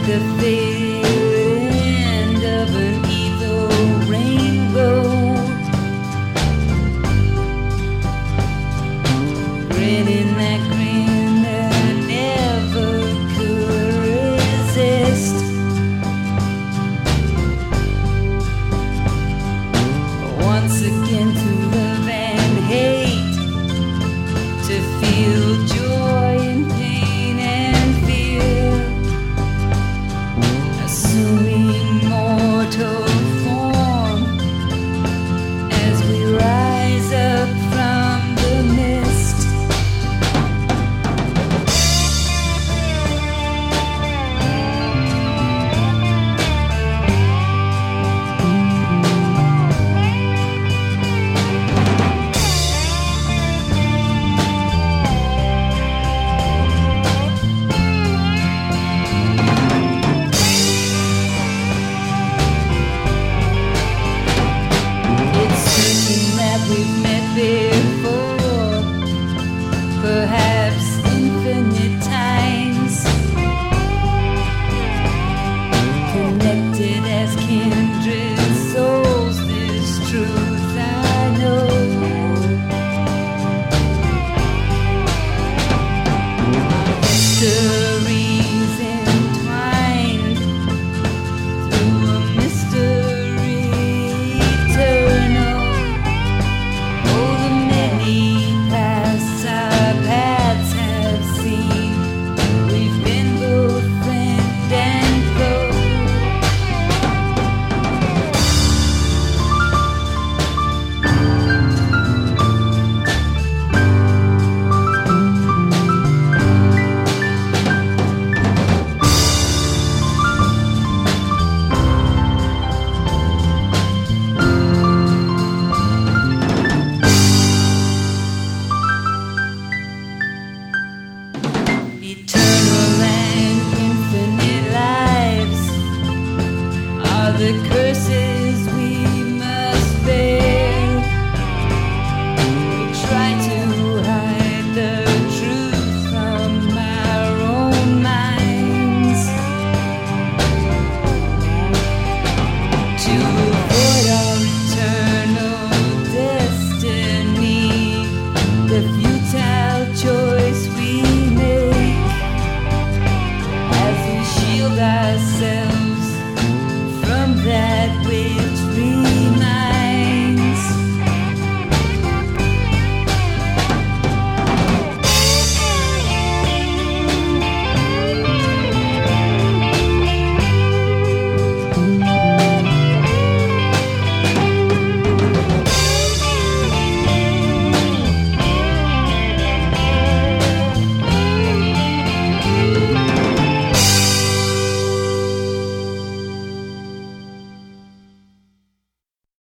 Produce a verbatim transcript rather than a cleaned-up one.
the fade end of an evil rainbow. Grinning that grin that I never could resist. Once again to love and hate, to feel joy and pain and fear, assuming mortal form as we rise up from the mist. We've met before, perhaps infinite times, connected as kindred souls. This truth I know. Mysteries entwined through a mystery eternal. Eternal and infinite lives are the curses we must bear. We try to hide the truth from our own minds, to avoid our eternal destiny, the futile choice we make as we shield ourselves from that which